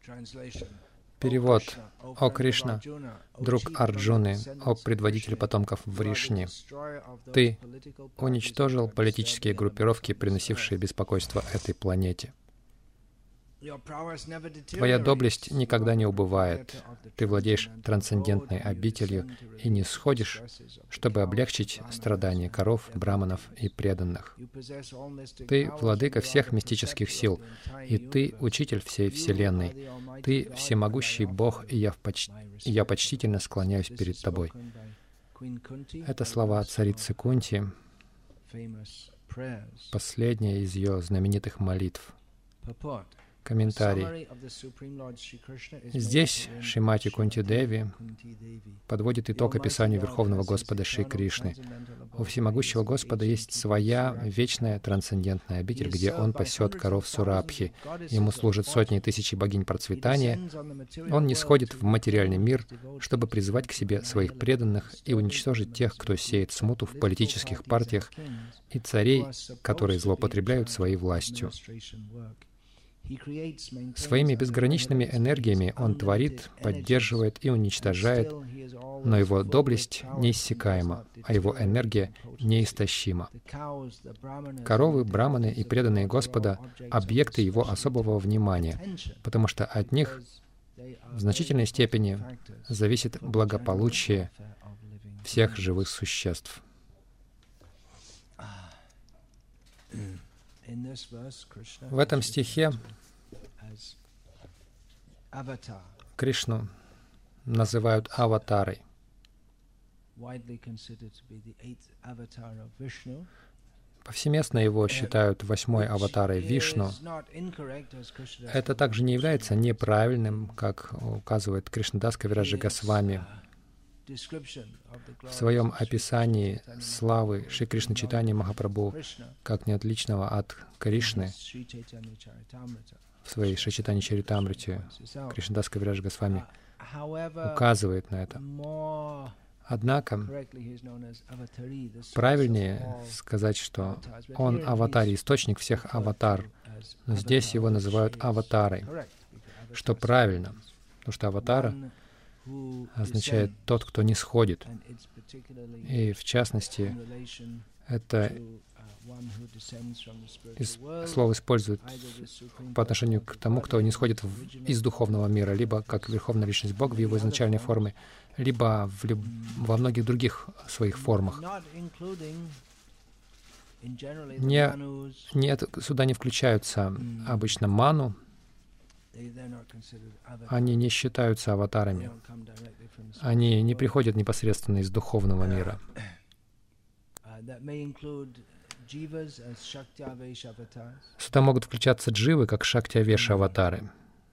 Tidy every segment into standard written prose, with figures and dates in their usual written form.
Перевод. «О Кришна, друг Арджуны, о предводитель потомков Вришни, ты уничтожил политические группировки, приносившие беспокойство этой планете. Твоя доблесть никогда не убывает. Ты владеешь трансцендентной обителью и не сходишь, чтобы облегчить страдания коров, браманов и преданных. Ты владыка всех мистических сил, и ты учитель всей Вселенной. Ты всемогущий Бог, и я почтительно склоняюсь перед тобой». Это слова царицы Кунти, последняя из ее знаменитых молитв. Комментарий. Здесь Шримати Кунти Деви подводит итог описанию Верховного Господа Шри Кришны. У всемогущего Господа есть своя вечная трансцендентная обитель, где Он пасет коров Сурабхи. Ему служат сотни и тысячи богинь процветания. Он не сходит в материальный мир, чтобы призвать к себе своих преданных и уничтожить тех, кто сеет смуту в политических партиях, и царей, которые злоупотребляют своей властью. Своими безграничными энергиями Он творит, поддерживает и уничтожает, но Его доблесть неиссякаема, а Его энергия неистощима. Коровы, браманы и преданные Господа — объекты Его особого внимания, потому что от них в значительной степени зависит благополучие всех живых существ. В этом стихе Кришну называют аватарой. Повсеместно его считают 8-й аватарой Вишну. Это также не является неправильным, как указывает Кришнадас Кавираджа Госвами в своем описании славы Шри Кришны Чайтаньи Махапрабху как неотличного от Кришны в своей Шри Чайтаньи Чаритамрите. Кришнадас Кавираджа Госвами указывает на это. Однако правильнее сказать, что он аватар, источник всех аватар, но здесь его называют аватарой, что правильно, потому что аватара означает «тот, кто не сходит». И в частности, это слово используют по отношению к тому, кто не сходит из духовного мира, либо как Верховная Личность Бога в его изначальной форме, либо во многих других своих формах. Сюда не включаются обычно ману, они не считаются аватарами. Они не приходят непосредственно из духовного мира. Сюда могут включаться дживы, как шакти-авеша-аватары.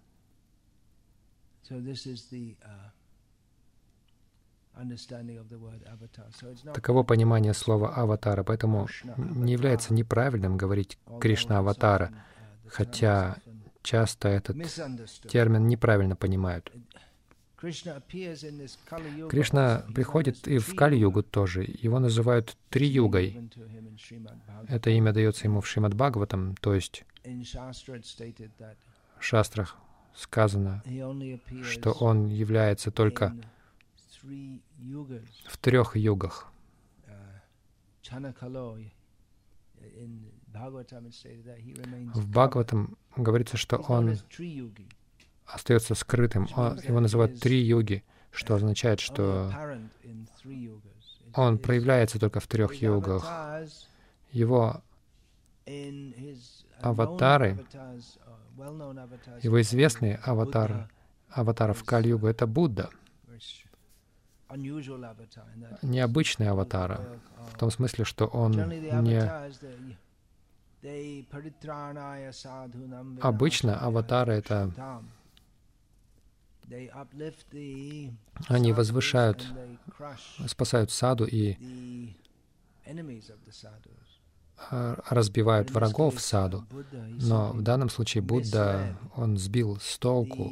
Таково понимание слова «аватара», поэтому не является неправильным говорить «Кришна-аватара», хотя часто этот термин неправильно понимают. Кришна приходит и в Кали-югу тоже. Его называют Три-югой. Это имя дается ему в Шримад-Бхагаватам, то есть в шастрах сказано, что он является только в 3 югах. В Бхагаватам говорится, что он остается скрытым. Его называют 3 юги, что означает, что он проявляется только в 3 югах. Его аватары, его известные аватары в Кали-югу — это Будда. Необычный аватар, в том смысле, что он не... Обычно аватары — это... Они возвышают, спасают саду и разбивают врагов саду. Но в данном случае Будда, он сбил с толку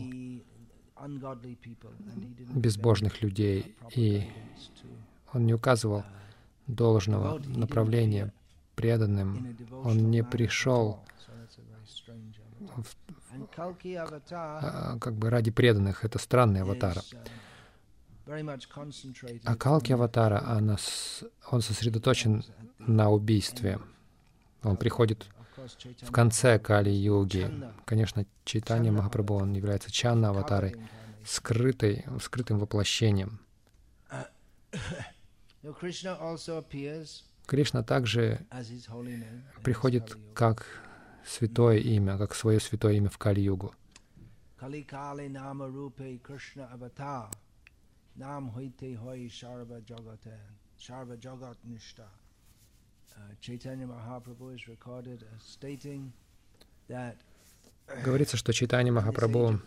безбожных людей, и он не указывал должного направления преданным. Он не пришел как бы ради преданных. Это странный аватар. А Калки аватара, он сосредоточен на убийстве. Он приходит в конце Кали-юги. Конечно, Чайтанья Махапрабху, он является Чанна аватарой, скрытым воплощением. Кришна также приходит как святое имя, как свое святое имя в Кали-югу. Говорится, что Чайтанья Махапрабху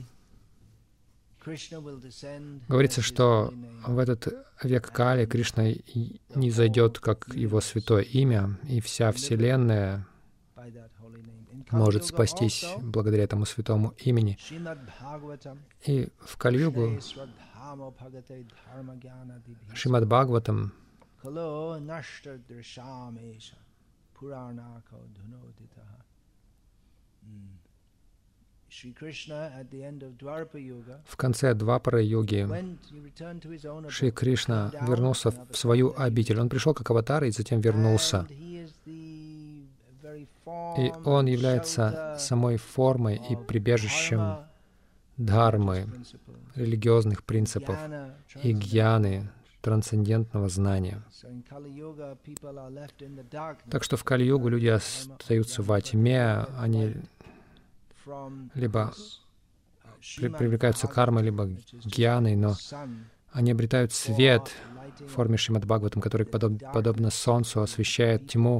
говорится, что в этот век Кали Кришна не зайдет как его святое имя, и вся Вселенная может спастись благодаря этому святому имени. И в Кали-югу Шримад Бхагаватам в конце Двапара-юги Шри Кришна вернулся в свою обитель. Он пришел как аватар и затем вернулся. И он является самой формой и прибежищем дхармы, религиозных принципов и гьяны, трансцендентного знания. Так что в Кали-югу люди остаются во тьме, они либо привлекаются кармой, либо гьяной, но они обретают свет в форме Шримад Бхагаватам, который, подобно солнцу, освещает тьму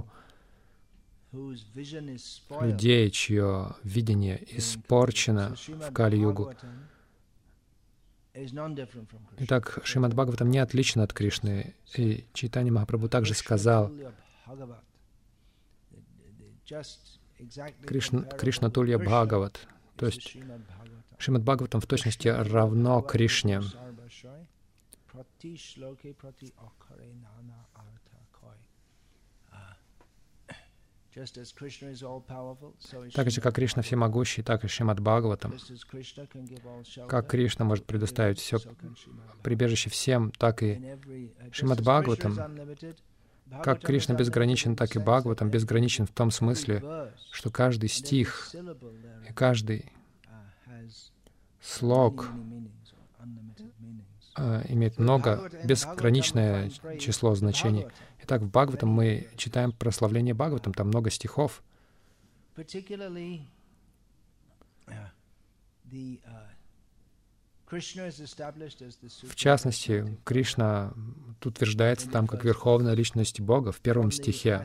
людей, чье видение испорчено в Кали-югу. Итак, Шримад Бхагаватам не отличен от Кришны. И Чайтанья Махапрабху также сказал, Кришна Тулья Бхагават, то есть Шримад Бхагаватам в точности равно Кришне. Так же, как Кришна всемогущий, так и Шримад Бхагаватам. Как Кришна может предоставить все прибежище всем, так и Шримад Бхагаватам. Как Кришна безграничен, так и Бхагаватам безграничен в том смысле, что каждый стих и каждый слог имеет безграничное число значений. Итак, в Бхагаватам мы читаем прославление Бхагаватам, там много стихов. В частности, Кришна тут утверждается там как верховная личность Бога в первом стихе.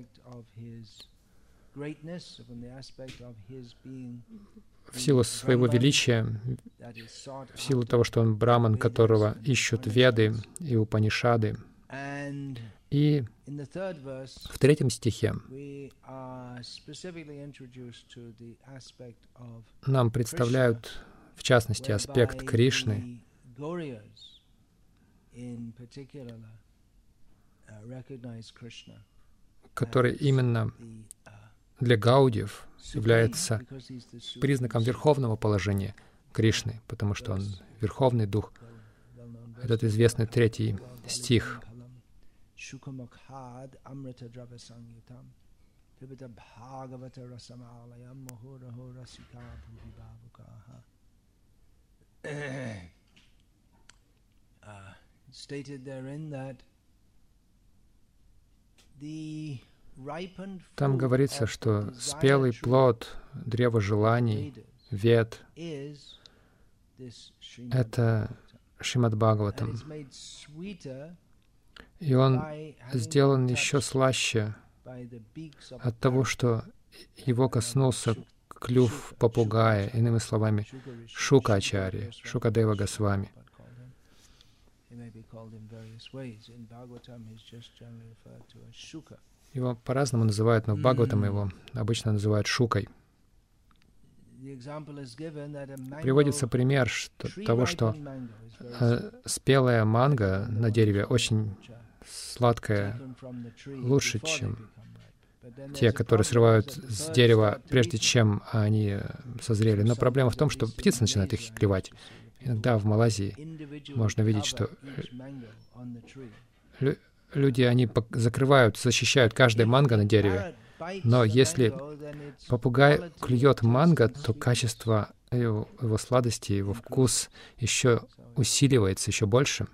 В силу своего величия, в силу того, что он браман, которого ищут Веды и Упанишады. И в третьем стихе нам представляют, в частности, аспект Кришны, который именно для гаудиев является признаком верховного положения Кришны, потому что он Верховный Дух. Этот известный третий стих. Там говорится, что спелый плод древа желаний, Вед, это Шримад Бхагаватам. И он сделан еще слаще от того, что его коснулся клюв попугая, иными словами, Шука-ачарья, Шукадева Госвами. Его по-разному называют, но в Бхагаватам его обычно называют Шукой. Приводится пример того, что спелая манго на дереве очень сладкая, лучше, чем те, которые срывают с дерева, прежде чем они созрели. Но проблема в том, что птицы начинают их клевать. Иногда в Малайзии можно видеть, что люди, они закрывают, защищают каждое манго на дереве. Но если попугай клюет манго, то качество его сладости, его вкус еще усиливается еще больше.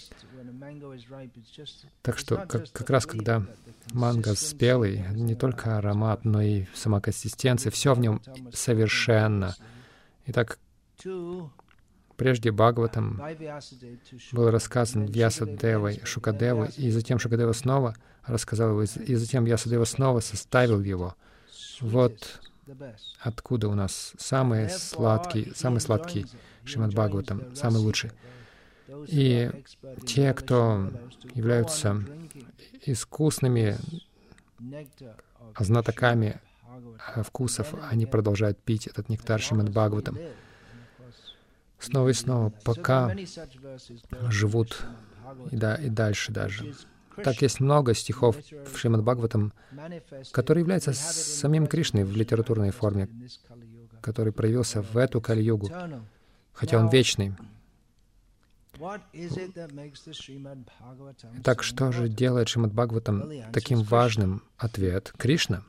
Так что как раз когда манго спелый, не только аромат, но и сама консистенция, все в нем совершенно. Итак, прежде Бхагаватам был рассказан Вьясадевой, Шукадевой, и затем Шукадева снова рассказал его, и затем Вьясадева снова составил его. Вот откуда у нас самый сладкий Шримад Бхагаватам, самый лучший. И те, кто являются искусными знатоками вкусов, они продолжают пить этот нектар Шримад Бхагаватам снова и снова, пока живут и дальше даже. Так есть много стихов в Шримад Бхагаватам, которые являются самим Кришной в литературной форме, который проявился в эту Кали-югу, хотя он вечный. Так что же делает Шримад Бхагаватам таким важным? Ответ — Кришна.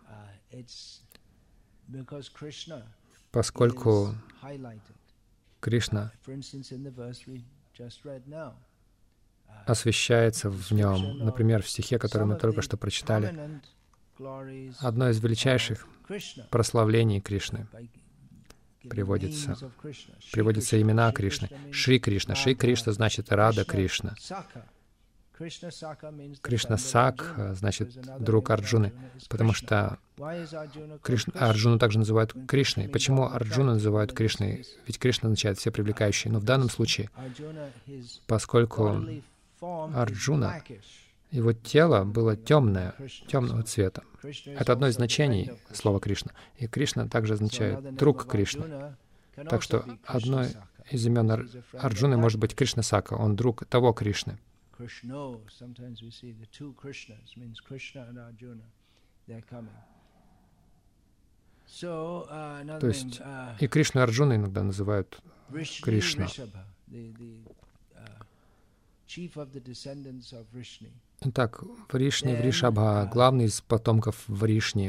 Поскольку Кришна освещается в нем. Например, в стихе, который мы только что прочитали, одно из величайших прославлений Кришны приводится имена Кришны. Шри Кришна. Шри Кришна значит Рада Кришна. Кришна Сак значит друг Арджуны, потому что Арджуну также называют Кришной. Почему Арджуну называют Кришной? Ведь Кришна означает все привлекающие. Но в данном случае, поскольку Арджуна, его тело было темного цвета. Это одно из значений слова Кришна. И Кришна также означает «друг Кришны». Так что одно из имен Арджуны может быть Кришна Сака, он друг того Кришны. То есть и Кришну и Арджуну иногда называют Кришна. Итак, Вришни, Вришабха, главный из потомков Вришни.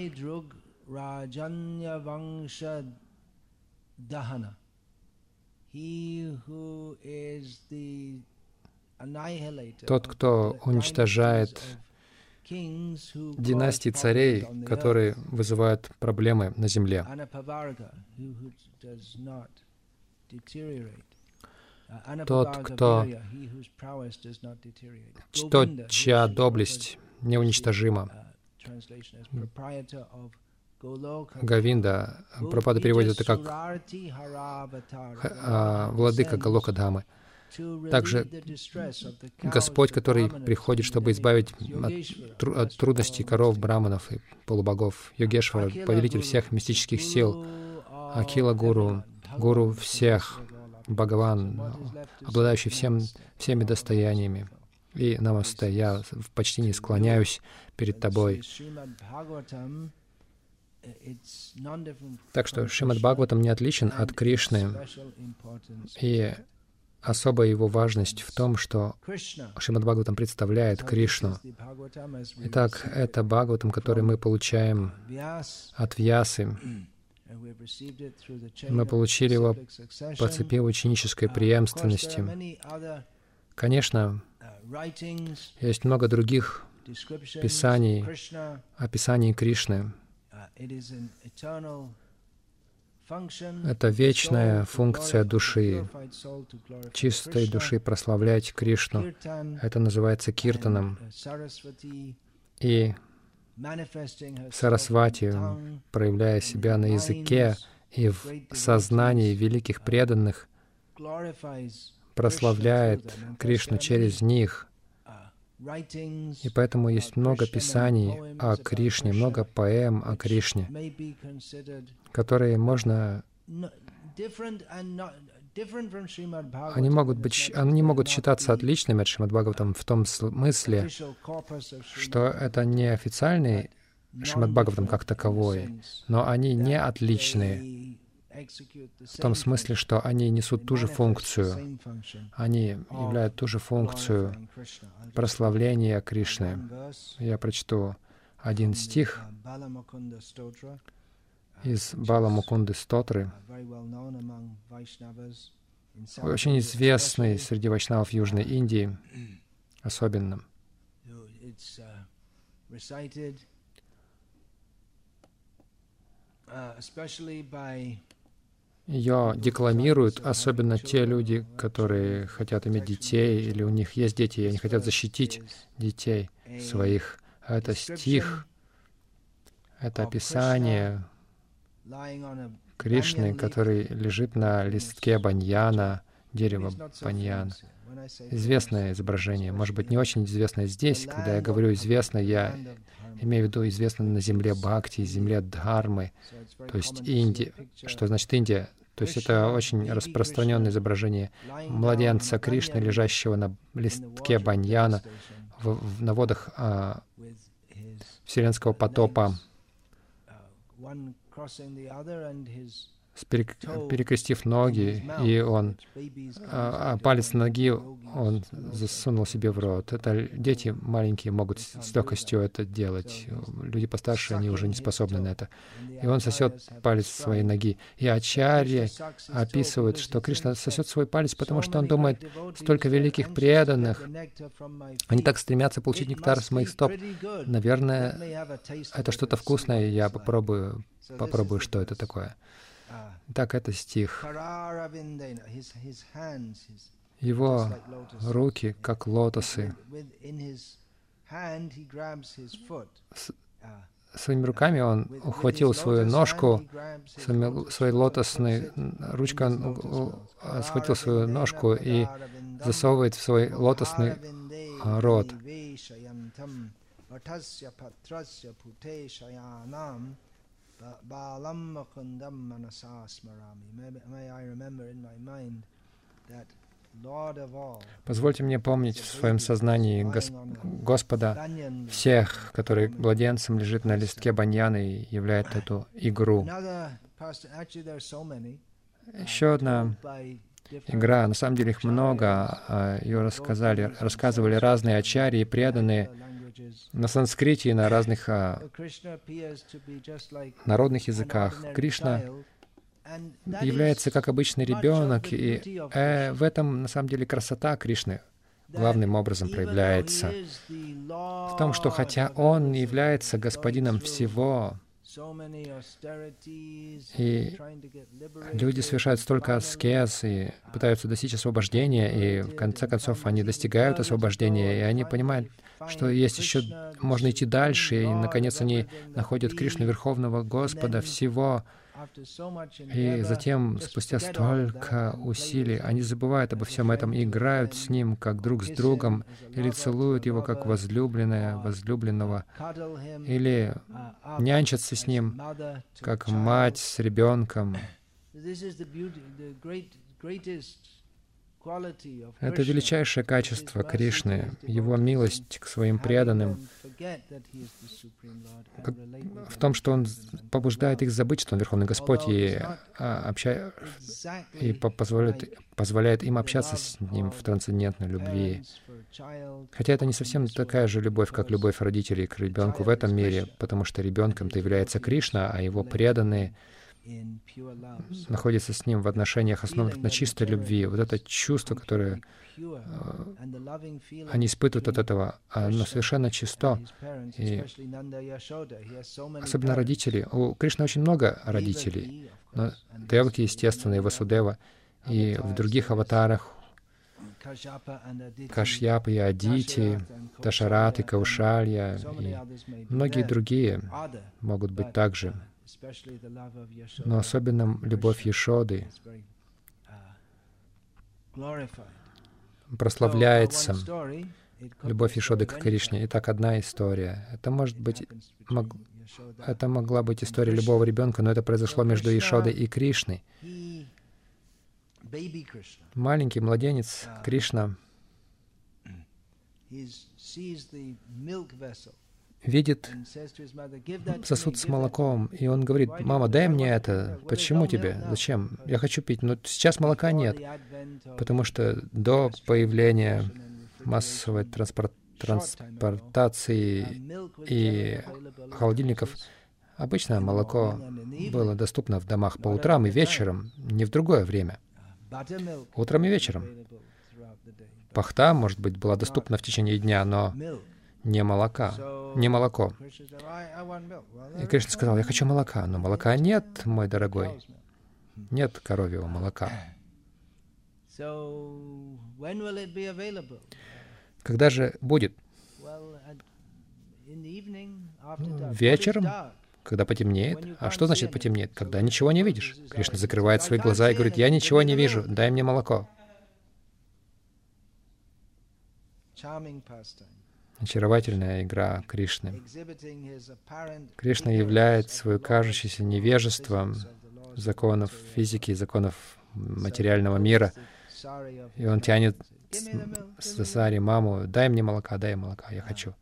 Тот, кто уничтожает династии царей, которые вызывают проблемы на земле. Тот, чья доблесть неуничтожима. Говинда, Прабхупада переводит это как владыка Галока-дхамы. Также Господь, который приходит, чтобы избавить от трудностей коров, браманов и полубогов. Йогешвара, повелитель всех мистических сил. Акила Гуру, гуру всех. Бхагаван, обладающий всеми достояниями. И намасте, я в почтении склоняюсь перед тобой. Так что Шримад Бхагаватам не отличен от Кришны. И особая его важность в том, что Шримад Бхагаватам представляет Кришну. Итак, это Бхагаватам, который мы получаем от Вьясы. Мы получили его по цепи ученической преемственности. Конечно, есть много других писаний, описаний Кришны. Это вечная функция души, чистой души прославлять Кришну. Это называется киртаном. И Сарасвати, проявляя себя на языке и в сознании великих преданных, прославляет Кришну через них. И поэтому есть много писаний о Кришне, много поэм о Кришне, которые можно... Они могут считаться отличными от Шримад Бхагаватам в том смысле, что это не официальный Шримад Бхагаватам как таковой, но они не отличны в том смысле, что они несут ту же функцию, они являют ту же функцию прославления Кришны. Я прочту один стих из Бала Мукунды Стотры, очень известный среди вайшнавов Южной Индии, особенно. Ее декламируют особенно те люди, которые хотят иметь детей, или у них есть дети, и они хотят защитить детей своих. Это стих, это описание Кришны, который лежит на листке баньяна, дерева баньяна. Известное изображение, может быть, не очень известное здесь. Когда я говорю «известное», я имею в виду известное на земле Бхакти, земле Дхармы, то есть Индия. Что значит Индия? То есть это очень распространенное изображение младенца Кришны, лежащего на листке баньяна на водах вселенского потопа, перекрестив ноги, и он палец ноги он засунул себе в рот. Это дети маленькие могут с легкостью это делать. Люди постарше, они уже не способны на это. И он сосет палец своей ноги. И ачарьи описывают, что Кришна сосет свой палец, потому что он думает, столько великих преданных, они так стремятся получить нектар с моих стоп. Наверное, это что-то вкусное, и я попробую, что это такое. Так, это стих. Его руки, как лотосы. Своими руками он ухватил свою ножку, своей лотосной ручкой он схватил свою ножку и засовывает в свой лотосный рот. Позвольте мне помнить в своем сознании Господа всех, который младенцем лежит на листке баньяны и являет эту игру. Еще одна игра, на самом деле их много, ее рассказывали разные ачарьи, преданные на санскрите и на разных народных языках. Кришна является как обычный ребенок, и в этом на самом деле красота Кришны главным образом проявляется. В том, что хотя Он является господином всего, и люди совершают столько аскез и пытаются достичь освобождения, и в конце концов они достигают освобождения, и они понимают, что есть еще, можно идти дальше, и наконец они находят Кришну, Верховного Господа всего. И затем, спустя столько усилий, они забывают обо всем этом и играют с Ним, как друг с другом, или целуют Его, как возлюбленного, или нянчатся с Ним, как мать с ребенком. Это величайшее качество Кришны, Его милость к своим преданным, в том, что Он побуждает их забыть, что Он Верховный Господь, и позволяет им общаться с Ним в трансцендентной любви. Хотя это не совсем такая же любовь, как любовь родителей к ребенку в этом мире, потому что ребенком-то является Кришна, а Его преданные находится с Ним в отношениях, основанных на чистой любви. Вот это чувство, которое они испытывают от этого, оно совершенно чисто. И особенно родители. У Кришны очень много родителей. Но Деваки, естественно, и Васудева, и в других аватарах Кашьяпа и Адити, Дашарат и Каушалья, и многие другие могут быть также. Но особенно любовь Яшоды прославляется, любовь Яшоды к Кришне. Итак, одна история. Это могла быть история любого ребенка, но это произошло между Яшодой и Кришной. Маленький младенец Кришна видит сосуд с молоком, и он говорит: «Мама, дай мне это». «Почему тебе? Зачем? Я хочу пить». «Но сейчас молока нет». Потому что до появления массовой транспортации и холодильников обычно молоко было доступно в домах по утрам и вечером, не в другое время. Утром и вечером. Пахта, может быть, была доступна в течение дня, но не молоко. И Кришна сказал: «Я хочу молока». «Но молока нет, мой дорогой. Нет коровьего молока». Когда же будет? Вечером, когда потемнеет. А что значит потемнеет? Когда ничего не видишь. Кришна закрывает свои глаза и говорит: «Я ничего не вижу, дай мне молоко». Очаровательная игра Кришны. Кришна являет свое кажущееся невежеством законов физики, законов материального мира. И он тянет Сасари, маму: «Дай мне молока, дай молока, я хочу».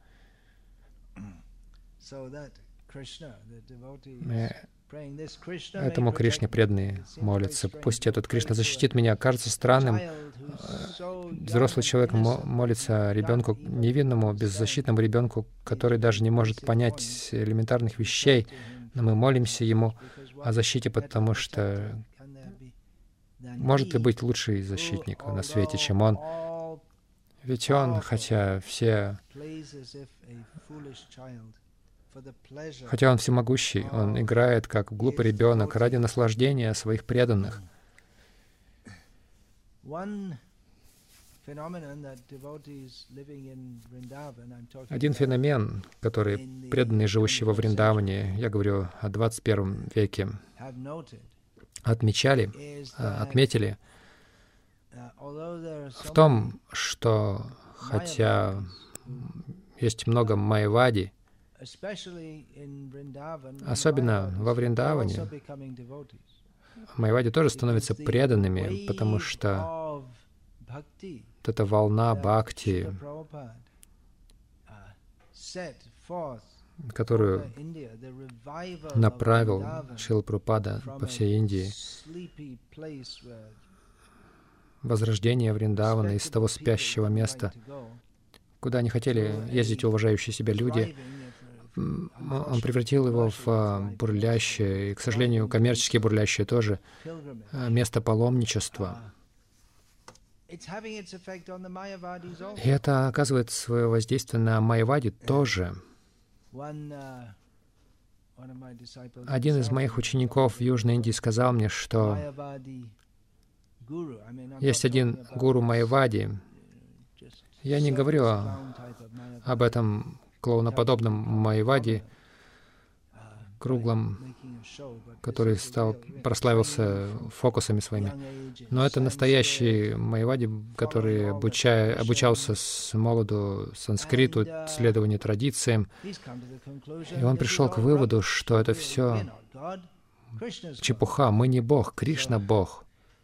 Этому Кришне преданные молятся: «Пусть этот Кришна защитит меня». Кажется странным, взрослый человек молится ребенку, невинному, беззащитному ребенку, который даже не может понять элементарных вещей, но мы молимся ему о защите, потому что может ли быть лучший защитник на свете, чем он? Ведь он, хотя он всемогущий, он играет как глупый ребенок ради наслаждения своих преданных. Один феномен, который преданные, живущие во Вриндаване, я говорю о 21 веке, отметили в том, что хотя есть много майявади, особенно во Вриндаване, майявади тоже становятся преданными, потому что вот эта волна бхакти, которую направил Шрила Прабхупада по всей Индии, возрождение Вриндавана из того спящего места, куда не хотели ездить уважающие себя люди, он превратил его в бурлящее, и, к сожалению, коммерчески бурлящее тоже, место паломничества. И это оказывает свое воздействие на майявади тоже. Один из моих учеников в Южной Индии сказал мне, что есть один гуру майявади. Я не говорю об этом клоуноподобном майявади, круглом, который прославился фокусами своими. Но это настоящий майявади, который обучался с молоду санскриту, следованию традициям. И он пришел к выводу, что это все чепуха. Мы не Бог, Кришна Бог.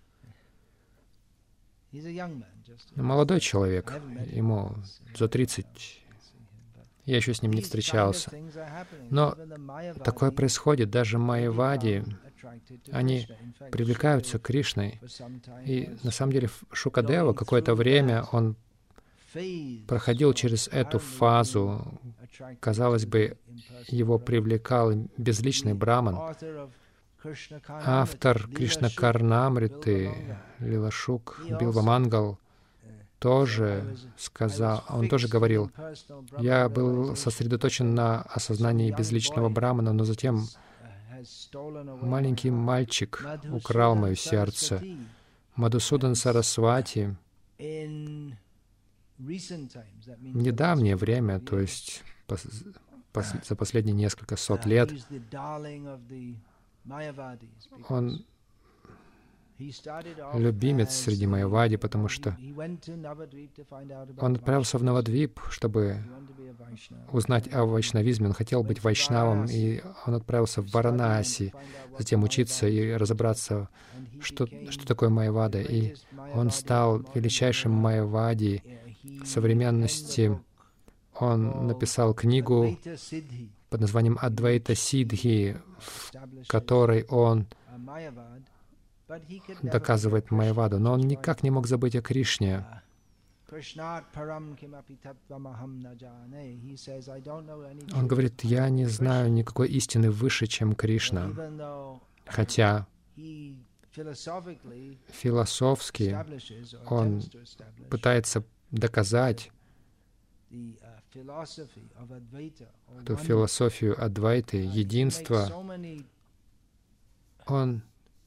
Молодой человек, ему за 30. Я еще с ним не встречался. Но такое происходит. Даже майявади, они привлекаются Кришной. И на самом деле Шукадева какое-то время он проходил через эту фазу. Казалось бы, его привлекал безличный браман. Автор Кришна Карнамриты, Лилашук, Билвамангал, тоже сказал, он тоже говорил: «Я был сосредоточен на осознании безличного брамана, но затем маленький мальчик украл мое сердце». Мадхусудан Сарасвати в недавнее время, то есть за последние несколько сот лет, он любимец среди майявади, потому что он отправился в Навадвип, чтобы узнать о вайшнавизме. Он хотел быть вайшнавом, и он отправился в Варанаси, затем учиться и разобраться, что такое майявада. И он стал величайшим майявади современности. Он написал книгу под названием «Адвайта Сиддхи», в которой он доказывает Майяваду, но он никак не мог забыть о Кришне. Он говорит, я не знаю никакой истины выше, чем Кришна. Хотя философски он пытается доказать эту философию Адвайты, единства. Он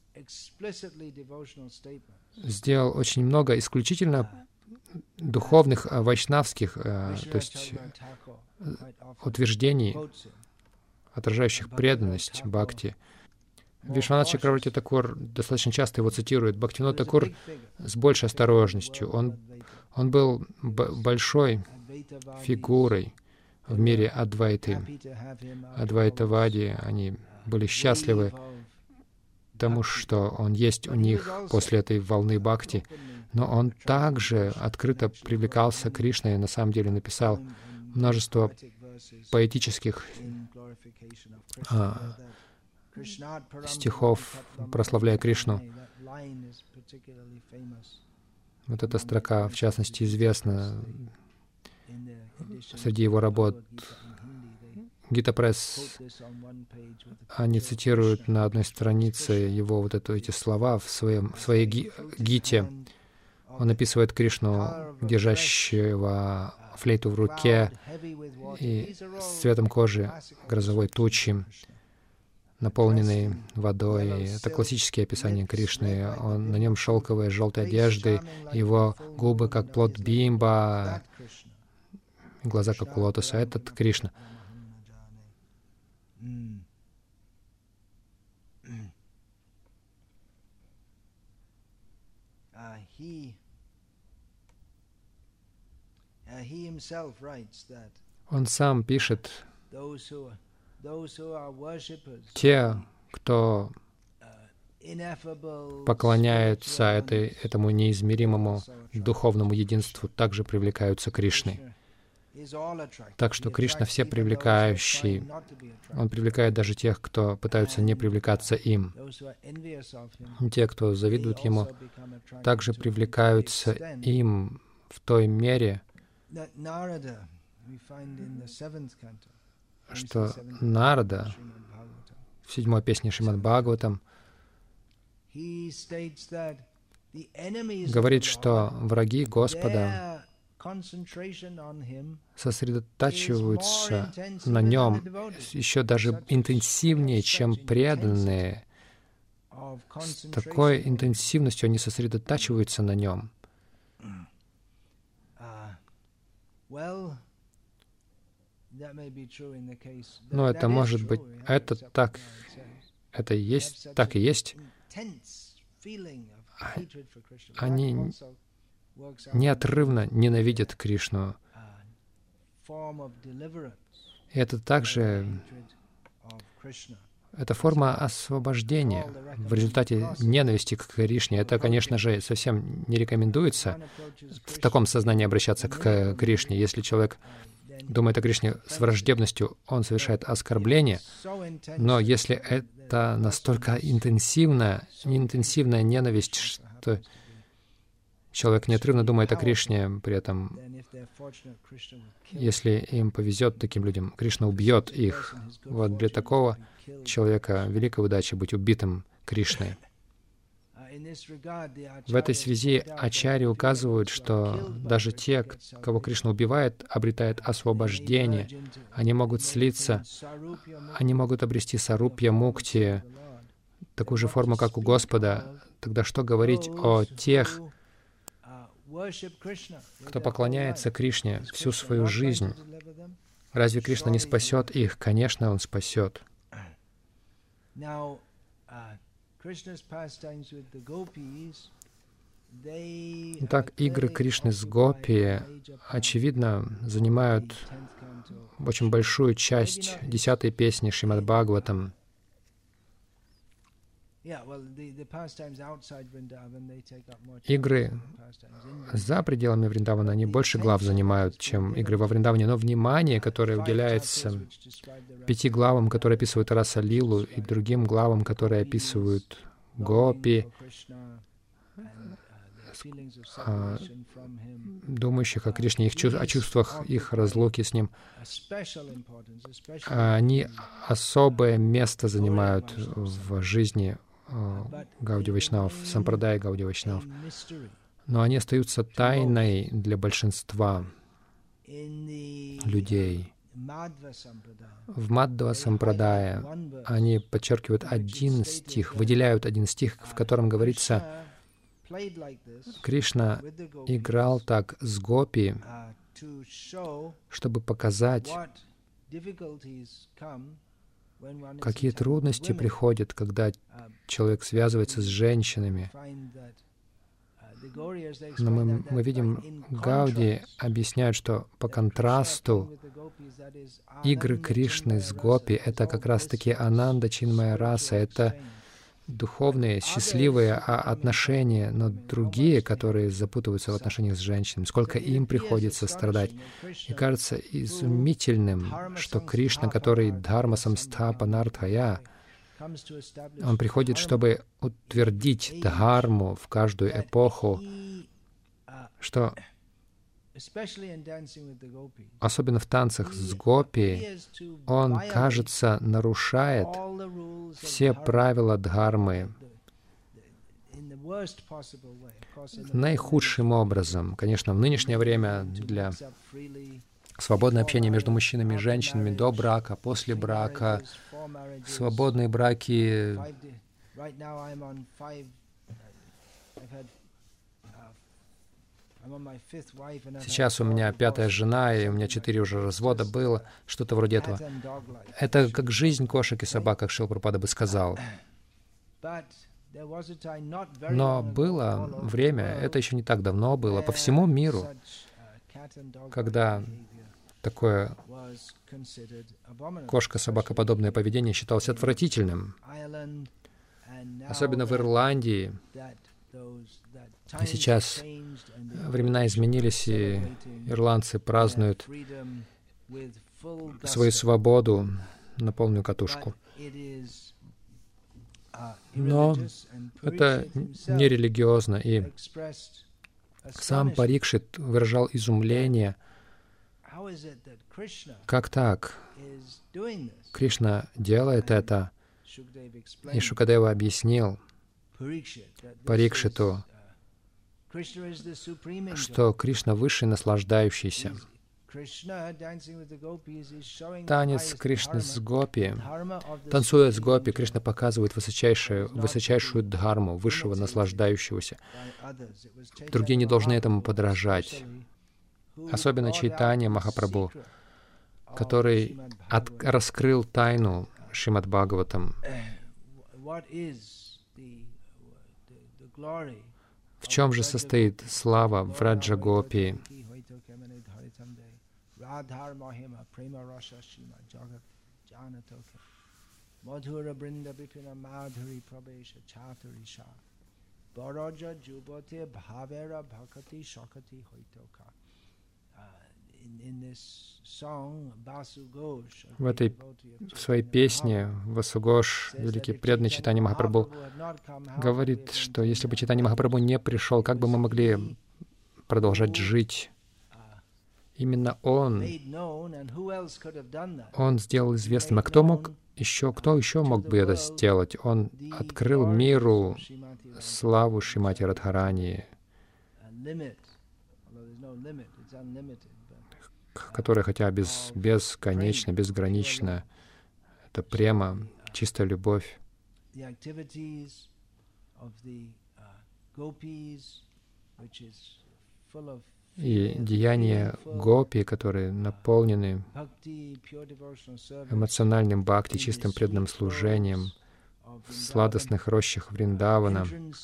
сделал очень много исключительно духовных, вайшнавских, то есть утверждений, отражающих преданность бхакти. Вишванат Чакраварти Такур достаточно часто его цитирует. Бхактивинод Такур с большей осторожностью. Он был большой фигурой в мире Адвайты. Адвайтавади, они были счастливы тому, что он есть у них после этой волны бхакти. Но он также открыто привлекался к Кришне и на самом деле написал множество поэтических стихов, прославляя Кришну. Вот эта строка, в частности, известна среди его работ. Гита Пресс, они цитируют на одной странице его эти слова в своей гите. Он описывает Кришну, держащего флейту в руке и с цветом кожи грозовой тучи, наполненный водой. Это классические описания Кришны. На нем шелковые желтые одежды, его губы как плод бимба, глаза как у лотоса. Этот Кришна. Он сам пишет, те, кто поклоняются этому неизмеримому духовному единству, также привлекаются Кришной. Так что Кришна все привлекающий. Он привлекает даже тех, кто пытаются не привлекаться им. Те, кто завидуют ему, также привлекаются им в той мере, что Нарада в 7-й песне Шримад Бхагаватам говорит, что враги Господа сосредотачиваются на нем еще даже интенсивнее, чем преданные. С такой интенсивностью они сосредотачиваются на нем. Но это может быть, это так и есть. Они неотрывно ненавидят Кришну. И это также это форма освобождения в результате ненависти к Кришне. Это, конечно же, совсем не рекомендуется в таком сознании обращаться к Кришне. Если человек думает о Кришне с враждебностью, он совершает оскорбление. Но если это настолько интенсивная ненависть, что человек неотрывно думает о Кришне, при этом, если им повезет таким людям, Кришна убьет их. Вот для такого человека великая удача быть убитым Кришной. В этой связи ачарьи указывают, что даже те, кого Кришна убивает, обретают освобождение. Они могут слиться, они могут обрести сарупья мукти, такую же форму, как у Господа. Тогда что говорить о тех, кто поклоняется Кришне всю свою жизнь? Разве Кришна не спасет их? Конечно, Он спасет. Итак, игры Кришны с гопи, очевидно, занимают очень большую часть 10-й песни Шримад Бхагаватам. Игры за пределами Вриндавана, они больше глав занимают, чем игры во Вриндаване, но внимание, которое уделяется 5 главам, которые описывают Раса Лилу, и другим главам, которые описывают гопи, думающих о Кришне, о чувствах их разлуки с Ним, они особое место занимают в жизни Гауди Вайшнавов, Сампрадая Гауди Вайшнавов. Но они остаются тайной для большинства людей. В Мадхва Сампрадая они подчеркивают один стих, выделяют один стих, в котором говорится: Кришна играл так с гопи, чтобы показать, какие трудности приходят, когда человек связывается с женщинами. Но мы видим, Гауди объясняют, что по контрасту игры Кришны с гопи — это как раз-таки Ананда Чинмая раса, это духовные, счастливые отношения, но другие, которые запутываются в отношениях с женщинами, сколько им приходится страдать. И кажется изумительным, что Кришна, который Дхарма Самстхапанартхая, он приходит, чтобы утвердить дхарму в каждую эпоху, что особенно в танцах с гопи, он, кажется, нарушает все правила дхармы наихудшим образом. Конечно, в нынешнее время для свободного общения между мужчинами и женщинами до брака, после брака, свободные браки. Сейчас у меня 5-я жена, и у меня 4 уже развода было, что-то вроде этого. Это как жизнь кошек и собак, как Шрила Прабхупада бы сказал. Но было время, это еще не так давно было, по всему миру, когда такое кошка-собакоподобное поведение считалось отвратительным. Особенно в Ирландии. И сейчас времена изменились, и ирландцы празднуют свою свободу на полную катушку. Но это не религиозно, и сам Парикшит выражал изумление, как так? Кришна делает это, и Шукадева объяснил Парикшиту, что Кришна высший наслаждающийся. Танец Кришны с гопи, танцуя с гопи, Кришна показывает высочайшую дхарму высшего наслаждающегося. Другие не должны этому подражать. Особенно Чайтанья Махапрабху, который раскрыл тайну Шримад Бхагаватам. В чем же состоит слава Враджа Гопи? В своей песне Васу Гош, великий преданный Чайтанья Махапрабху, говорит, что если бы Чайтанья Махапрабху не пришел, как бы мы могли продолжать жить? Именно Он сделал известным. А кто еще мог бы это сделать? Он открыл миру славу Шримати Радхарани, которая хотя бесконечна, безгранична. Это према, чистая любовь. И деяния гопи, которые наполнены эмоциональным бхакти, чистым преданным служением в сладостных рощах Вриндавана.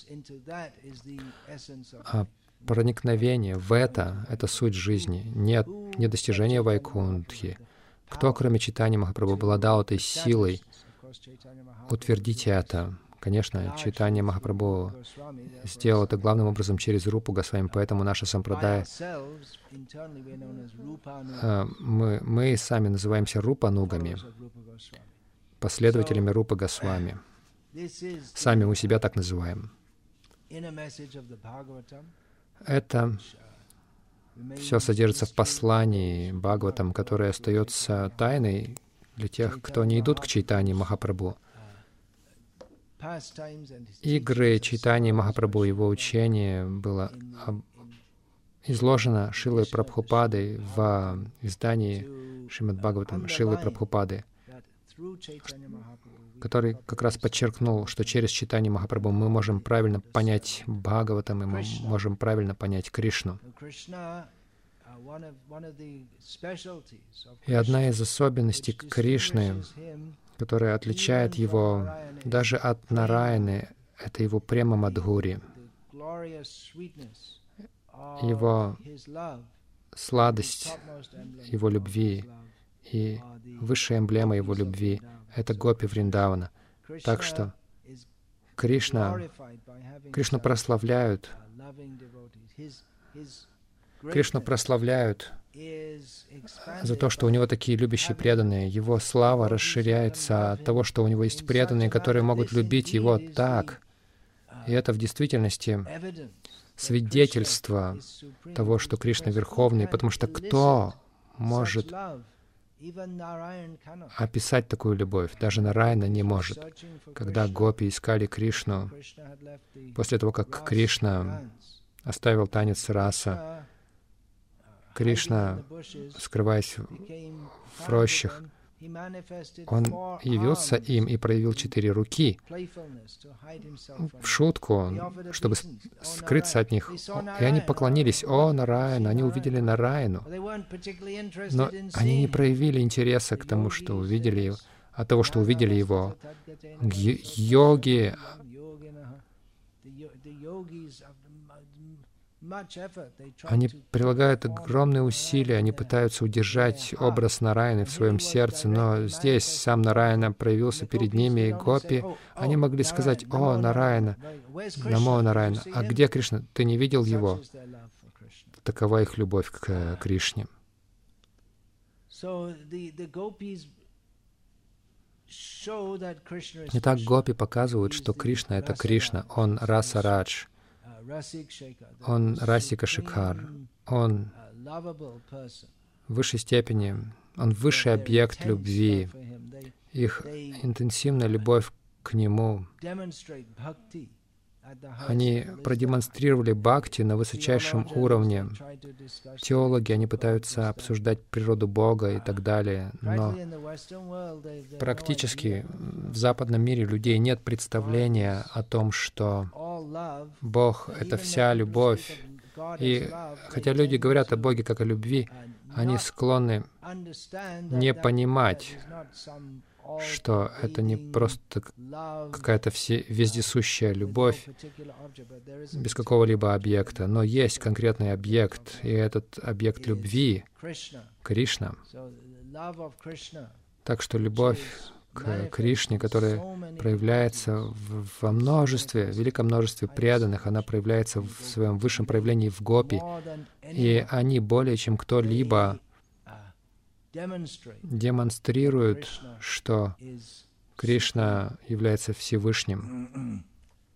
А проникновение в это суть жизни, не достижение Вайкунтхи. Кто, кроме Чайтаньи Махапрабху, обладал этой силой? Утвердите это. Конечно, Чайтанья Махапрабху сделал это главным образом через Рупу Госвами, поэтому наша сампрадая, мы сами называемся Рупанугами, последователями Рупы Госвами. Сами мы себя так называем. Это все содержится в послании Бхагаватам, которое остается тайной для тех, кто не идут к Чайтанье Махапрабху. Игры Чайтаньи Махапрабху, его учение было изложено Шрилой Прабхупадой в издании Шримад Бхагаватам Шрилы Прабхупады, который как раз подчеркнул, что через читание Махапрабху мы можем правильно понять Бхагаватам, и мы можем правильно понять Кришну. И одна из особенностей Кришны, которая отличает его даже от Нараяны, это его према Мадхури, его сладость его любви и высшая эмблема его любви — это гопи Вриндавана. Так что Кришну прославляют за то, что у него такие любящие преданные. Его слава расширяется от того, что у него есть преданные, которые могут любить его так. И это в действительности свидетельство того, что Кришна Верховный, потому что кто может описать такую любовь? Даже Нараяна не может. Когда гопи искали Кришну, после того, как Кришна оставил танец раса, Кришна, скрываясь в рощах, он явился им и проявил 4 руки в шутку, чтобы скрыться от них. И они поклонились: «О, Нараяна!» Они увидели Нараяну. Но они не проявили интереса к тому, что увидели его, от того, что увидели его. Йоги, они прилагают огромные усилия, они пытаются удержать образ Нараяны в своем сердце, но здесь сам Нараяна проявился перед ними, и гопи, они могли сказать: «О, Нараяна, Намо Нараяна, а где Кришна? Ты не видел его?» Такова их любовь к Кришне. Итак, гопи показывают, что Кришна — это Кришна, Он Раса Радж, Он Расика Шикхар, Он в высшей степени, Он высший объект любви. Их интенсивная любовь к Нему, они продемонстрировали бхакти на высочайшем уровне. Теологи, они пытаются обсуждать природу Бога и так далее, но практически в западном мире у людей нет представления о том, что Бог — это вся любовь. И хотя люди говорят о Боге как о любви, они склонны не понимать, что это не просто какая-то вездесущая любовь без какого-либо объекта, но есть конкретный объект, и этот объект любви — Кришна. Так что любовь к Кришне, которая проявляется во множестве, великом множестве преданных, она проявляется в своем высшем проявлении в гопи, и они более чем кто-либо демонстрируют, что Кришна является Всевышним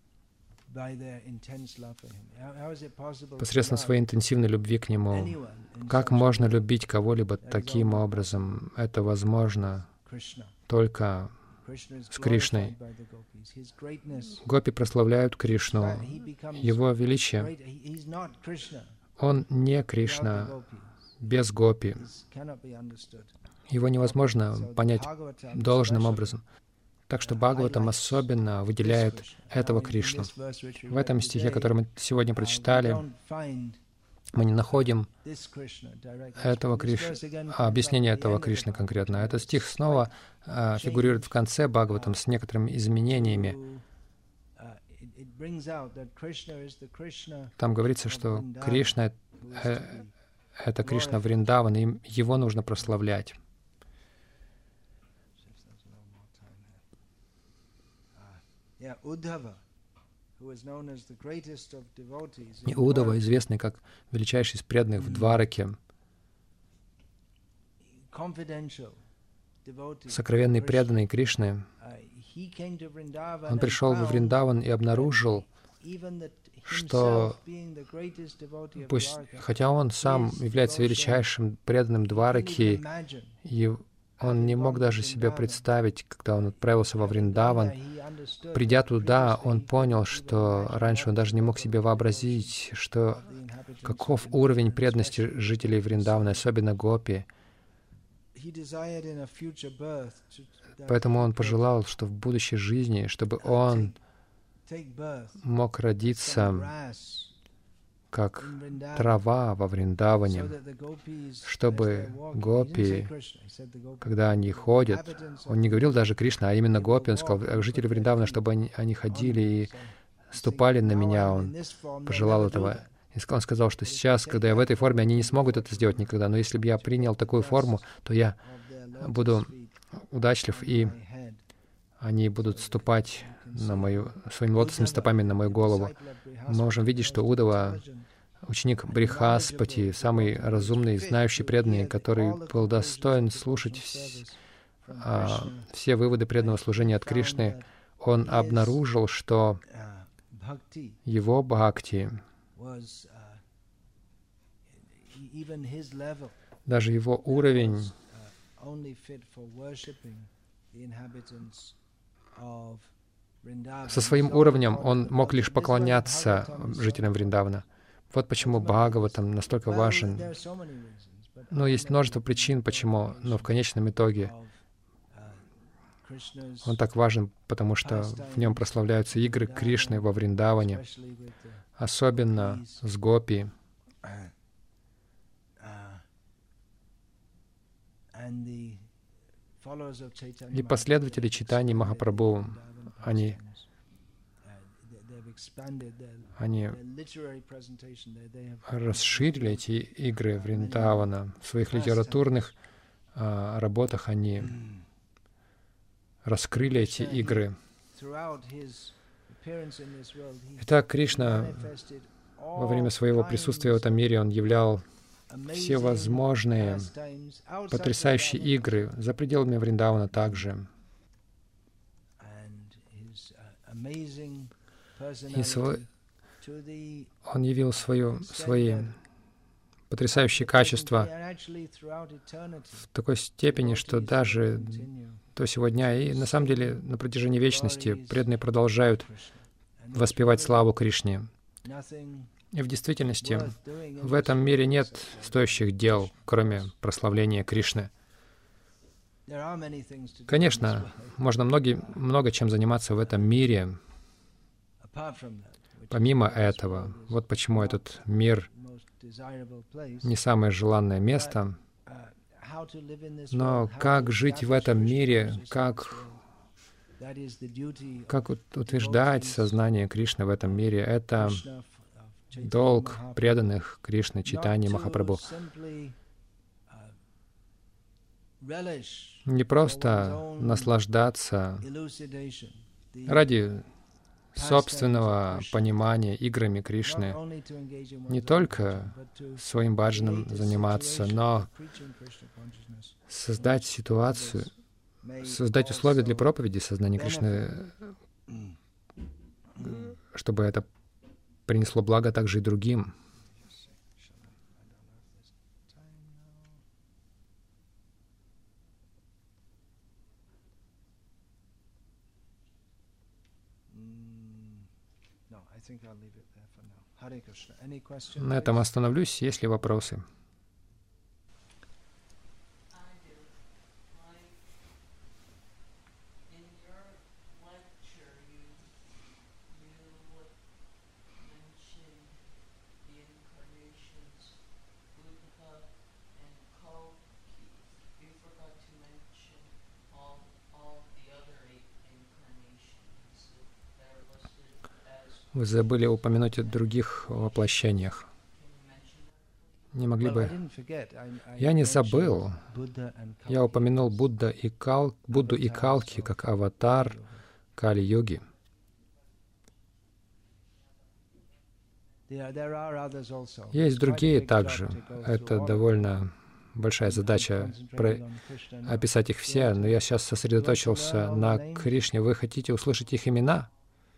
посредством своей интенсивной любви к Нему. Как можно любить кого-либо таким образом? Это возможно только с Кришной. Гопи прославляют Кришну, Его величие. Он не Кришна без гопи. Его невозможно понять должным образом. Так что Бхагаватам особенно выделяет этого Кришну. В этом стихе, который мы сегодня прочитали, мы не находим этого объяснения этого Кришны конкретно. Этот стих снова фигурирует в конце Бхагаватам с некоторыми изменениями. Там говорится, что Кришна — это Кришна Вриндаван, и Его нужно прославлять. И Уддава, известный как величайший из преданных в Двараке, сокровенный преданный Кришны, он пришел во Вриндаван и обнаружил, что хотя он сам является величайшим преданным Двараки, и он не мог даже себе представить, когда он отправился во Вриндаван. Придя туда, он понял, что раньше он даже не мог себе вообразить, что каков уровень преданности жителей Вриндавана, особенно гопи. Поэтому он пожелал, что в будущей жизни, чтобы он мог родиться как трава во Вриндаване, чтобы гопи, когда они ходят, он не говорил даже Кришна, а именно гопи, он сказал, жители Вриндавана, чтобы они ходили и ступали на меня, он пожелал этого. И он сказал, что сейчас, когда я в этой форме, они не смогут это сделать никогда, но если бы я принял такую форму, то я буду удачлив, и они будут ступать своими лотосными стопами на мою голову. Мы можем видеть, что Уддава, ученик Брихаспати, самый разумный, знающий, преданный, который был достоин слушать все выводы преданного служения от Кришны, он обнаружил, что его бхакти, даже его уровень со своим уровнем он мог лишь поклоняться жителям Вриндавана. Вот почему Бхагаватам настолько важен. Но есть множество причин, почему, но в конечном итоге он так важен, потому что в нем прославляются игры Кришны во Вриндаване, особенно с гопи. И последователи Чайтаньи Махапрабху, они расширили эти игры Вриндавана. В своих литературных работах они раскрыли эти игры. Итак, Кришна во время своего присутствия в этом мире, он являл все возможные потрясающие игры за пределами Вриндавана также. И он явил свои потрясающие качества в такой степени, что даже до сего дня и на самом деле на протяжении вечности преданные продолжают воспевать славу Кришне. И в действительности в этом мире нет стоящих дел, кроме прославления Кришны. Конечно, можно много чем заниматься в этом мире. Помимо этого, вот почему этот мир не самое желанное место, но как жить в этом мире, как утверждать сознание Кришны в этом мире, это долг преданных Кришны, Чайтаньи Махапрабху. Не просто наслаждаться ради собственного понимания играми Кришны, не только своим баджаном заниматься, но создать ситуацию, создать условия для проповеди сознания Кришны, чтобы это принесло благо также и другим. На этом остановлюсь. Есть ли вопросы? Вы забыли упомянуть о других воплощениях. Не могли бы... Я не забыл. Я упомянул Будду и Калки как аватар Кали-йоги. Есть другие также. Это довольно большая задача описать их все, но я сейчас сосредоточился на Кришне. Вы хотите услышать их имена?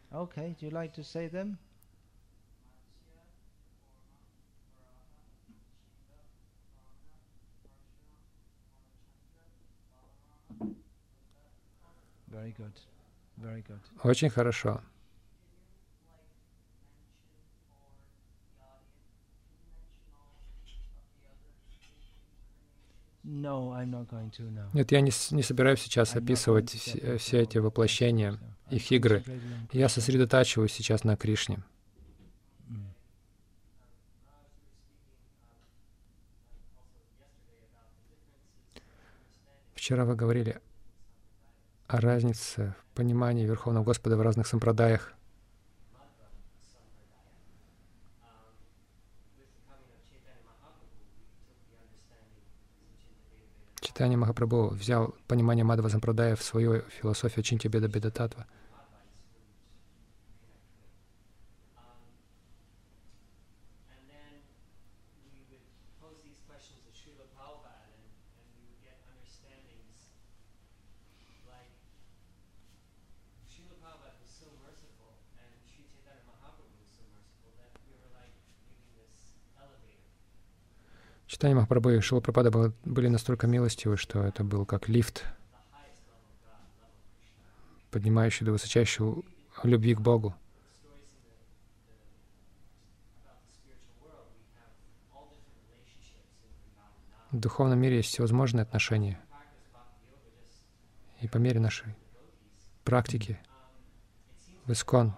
Очень хорошо. Нет, я не собираюсь сейчас описывать все эти воплощения, их игры. Я сосредотачиваюсь сейчас на Кришне. Вчера вы говорили о разнице в понимании Верховного Господа в разных сампрадаях. Чайтанья Махапрабху взял понимание Мадхава Сампрадая в свою философию Чинтя Беда Беда Татва. Чайтанья Махапрабху и Шрила Прабхупада были настолько милостивы, что это был как лифт, поднимающий до высочайшей любви к Богу. В духовном мире есть всевозможные отношения. И по мере нашей практики в Искон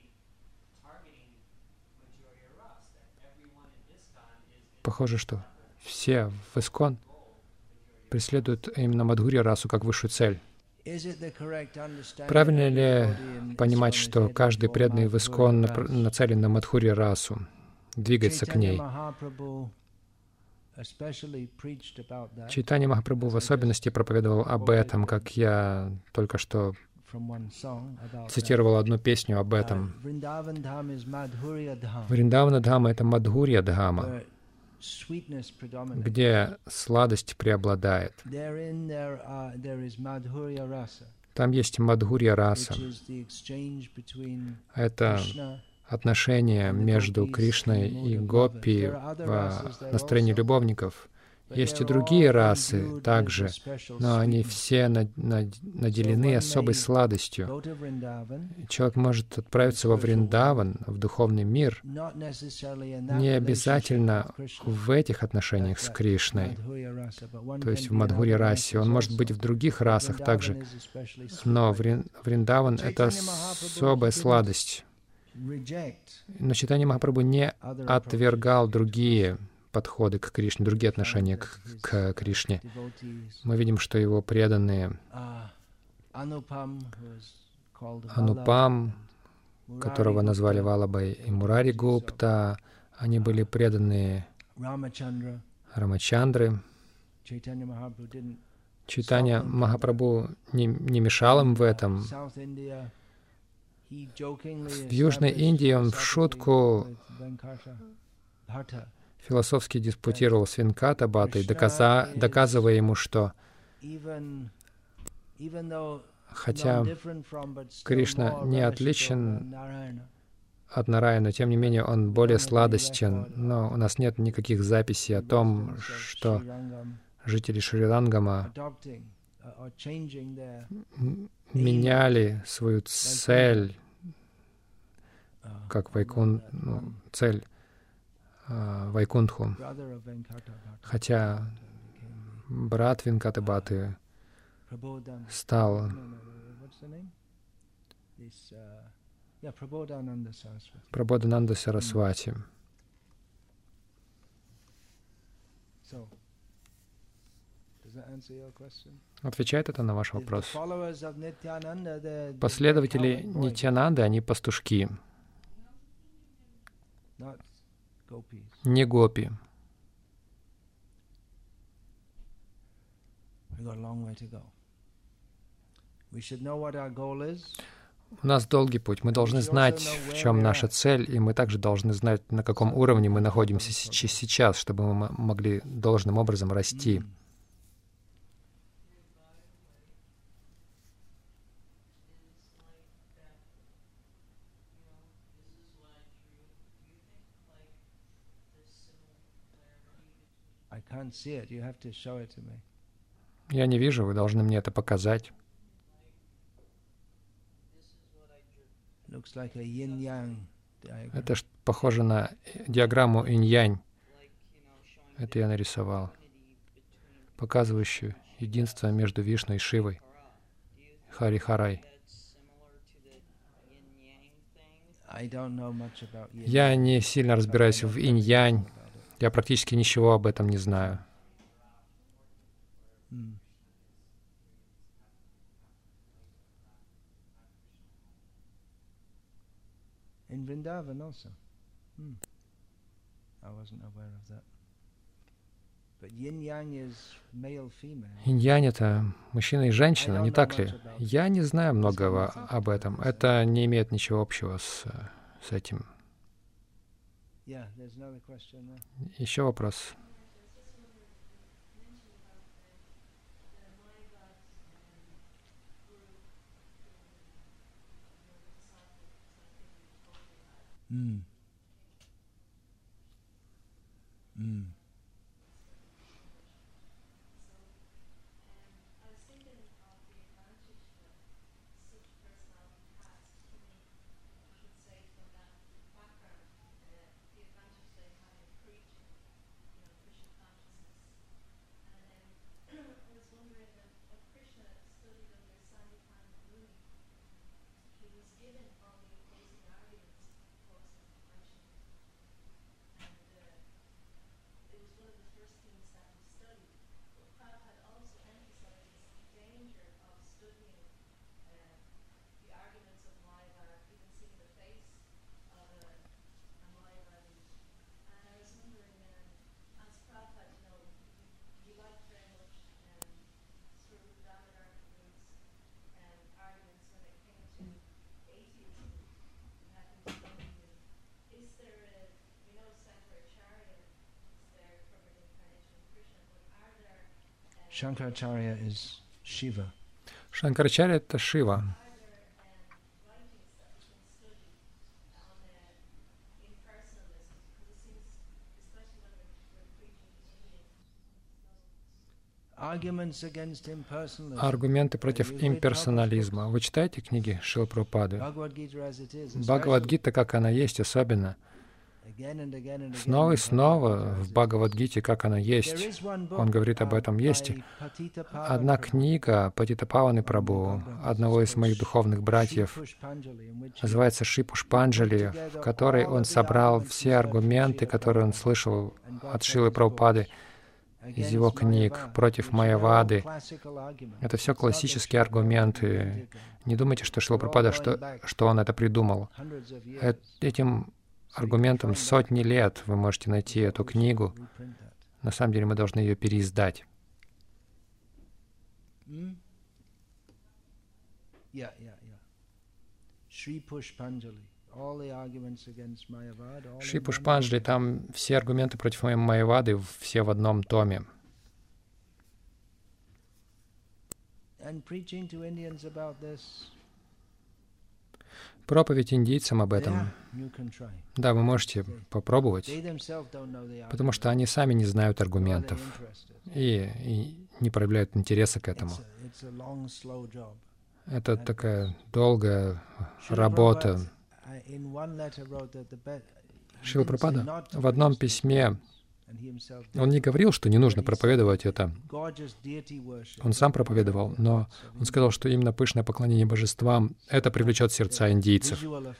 похоже, что все в Искон преследуют именно Мадхурья расу как высшую цель. Правильно ли понимать, что каждый преданный в Искон нацелен на Мадхурья расу, двигается к ней? Чайтанья Махапрабху в особенности проповедовал об этом, как я только что цитировал одну песню об этом. Вриндавана Дхама — это Мадхурья Дхама, где сладость преобладает. Там есть Мадхурья раса. Это отношения между Кришной и Гопи в настроении любовников. Есть и другие расы также, но они все наделены особой сладостью. Человек может отправиться во Вриндаван, в духовный мир, не обязательно в этих отношениях с Кришной, то есть в Мадхурья расе. Он может быть в других расах также, но Вриндаван — это особая сладость. Но Чайтанья Махапрабху не отвергал другие подходы к Кришне, другие отношения к Кришне. Мы видим, что его преданные Анупам, которого назвали Валабхай, и Мурари Гупта, они были преданные Рамачандры. Чайтанья Махапрабху не мешал им в этом. В Южной Индии он в шутку философски диспутировал с Венката Бхаттой, доказывая ему, что хотя Кришна не отличен от Нараяна, тем не менее он более сладостен, но у нас нет никаких записей о том, что жители Шри-Рангама меняли свою цель, как цель Вайкунтху. Хотя брат Венката Бхатты стал Прабодхананда Сарасвати. Отвечает это на ваш вопрос? Последователи Нитьянанды, они пастушки, не гопи. У нас долгий путь. Мы должны знать, в чем наша цель, и мы также должны знать, на каком уровне мы находимся сейчас, чтобы мы могли должным образом расти. Я не вижу, вы должны мне это показать. Это похоже на диаграмму инь-янь. Это я нарисовал, показывающую единство между Вишну и Шивой, Хари-Харай. Я не сильно разбираюсь в инь-янь. Я практически ничего об этом не знаю. Инь-янь — это мужчина и женщина, не так ли? Я не знаю многого об этом. Это не имеет ничего общего с этим. Еще вопрос. Shankaracharya is Shiva. Шанкарачарья — это Шива. Аргументы против имперсонализма. Вы читаете книги Шрилы Прабхупады? Бхагавад-гита, как она есть, особенно. Снова и снова в Бхагавад-гите, как она есть, он говорит об этом. Есть одна книга Патитапаваны Прабху, одного из моих духовных братьев, называется Шри Пушпанджали, в которой он собрал все аргументы, которые он слышал от Шрилы Прабхупады из его книг против Майявады. Это все классические аргументы. Не думайте, что Шрила Прабхупада, что он это придумал. Этим аргументом сотни лет вы можете найти эту книгу. На самом деле мы должны ее переиздать. Шри Пушпанджали, там все аргументы против Майявады, все в одном томе. Проповедь индийцам об этом. Да, вы можете попробовать, потому что они сами не знают аргументов и не проявляют интереса к этому. Это такая долгая работа. Шрила Прабхупада в одном письме, он не говорил, что не нужно проповедовать это. Он сам проповедовал, но он сказал, что именно пышное поклонение божествам — это привлечет сердца индийцев.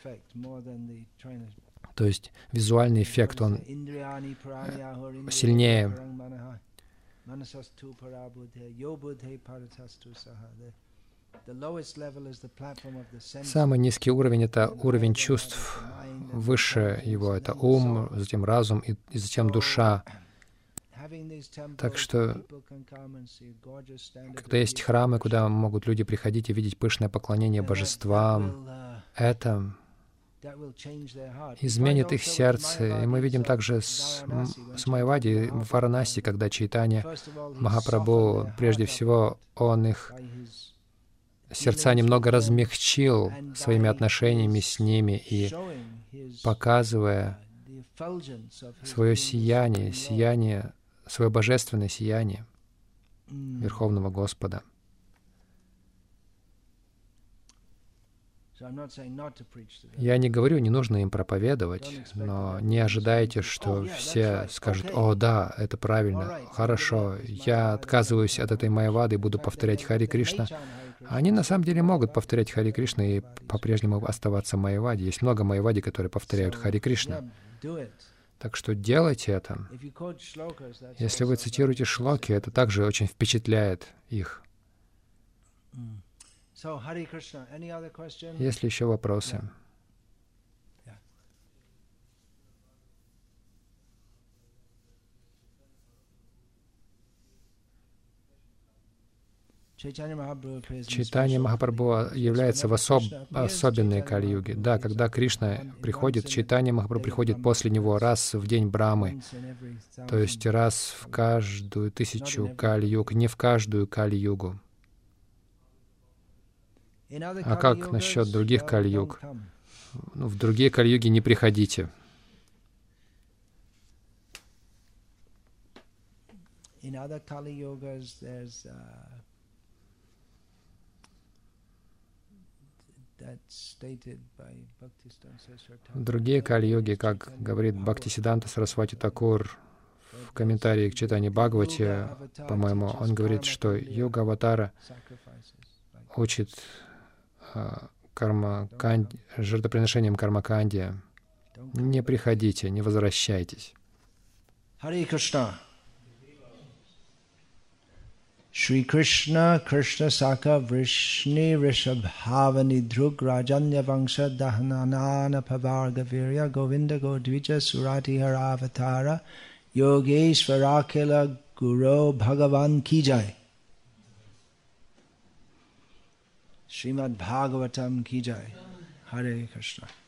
То есть визуальный эффект, он сильнее. Самый низкий уровень — это уровень чувств. Выше его — это ум, затем разум и затем душа. Так что, когда есть храмы, куда могут люди приходить и видеть пышное поклонение божествам, это изменит их сердце. И мы видим также с Майявади в Варанаси, когда Чайтанья Махапрабху, прежде всего, он их сердца немного размягчил своими отношениями с ними и показывая свое сияние, свое божественное сияние Верховного Господа. Я не говорю, не нужно им проповедовать, но не ожидайте, что все скажут: «О, да, это правильно, хорошо, я отказываюсь от этой Майявады и буду повторять Хари Кришна». Они на самом деле могут повторять Хари Кришна и по-прежнему оставаться Майявади. Есть много Майявади, которые повторяют Хари Кришна. Так что делайте это. Если вы цитируете шлоки, это также очень впечатляет их. Есть ли еще вопросы? Чайтанья Махапрабху является в особенной Кали-юге. Да, когда Кришна приходит, Чайтанья Махапрабху приходит после него раз в день Брамы, то есть раз в каждую 1000 Кали-юг, не в каждую Кали-югу. А как насчет других Кали-юг? В другие Кали-юги не приходите. В другие Кали-юги, как говорит Бхактисиданта Сарасвати Такур в комментарии к Чайтанья Бхагавати, по-моему, он говорит, что йога аватара учит жертвоприношением кармаканди. Не приходите, не возвращайтесь. Харе Кришна. Shri Krishna, Krishna Saka, Vrishni, Rishabhavani, Drug, Rajanya Vangsha, Dahanana, Pavarga, Virya, Govinda, Godvija, Surati, Haravatara, Yogeshvarakila, Guru, Bhagavan Ki Jai. Srimad Bhagavatam Ki Jai. Hare Krishna.